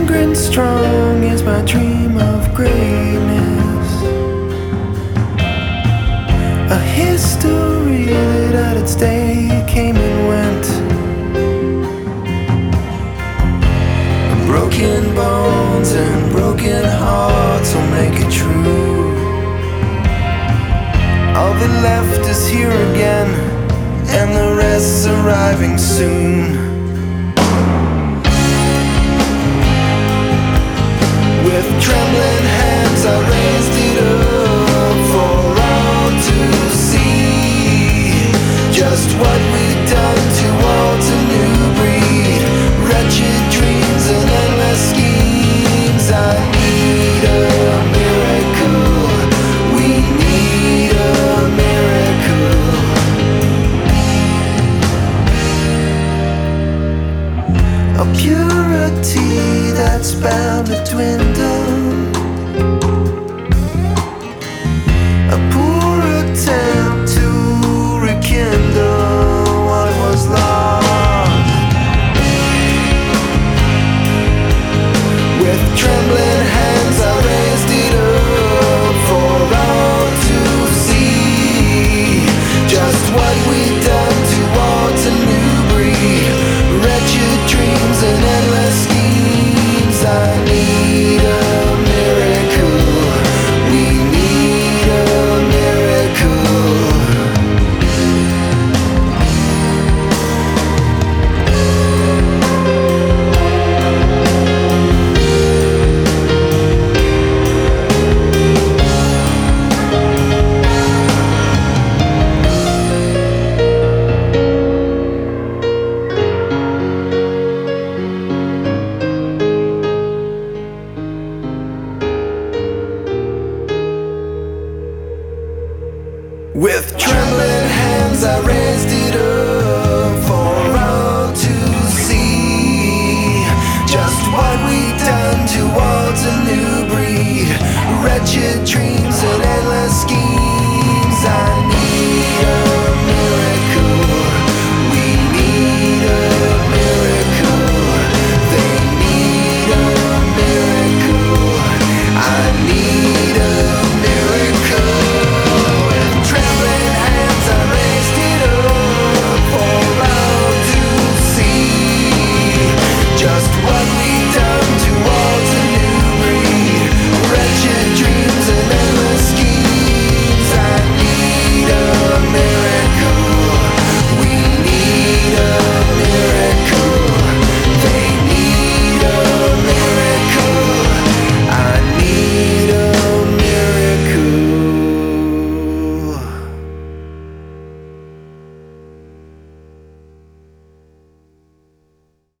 and strong is my dream of greatness. A history that at its day came and went. Broken bones and broken hearts will make it true. All that left is here again, and the rest's arriving soon. With trembling hands I raised it up for all to see. Just what we've done towards a new breed. Wretched dreams and endless schemes. I need a miracle. We need a miracle. A purity that's bound to dwindle. A poor attempt to rekindle what was lost. With trembling hands I raised it up for all to see. Just what we've done towards a new breed. Wretched dreams and endless schemes. I need a miracle. We need a miracle. With trembling hands I raised it up for all to see. Just what we've done towards a new breed. Wretched dreams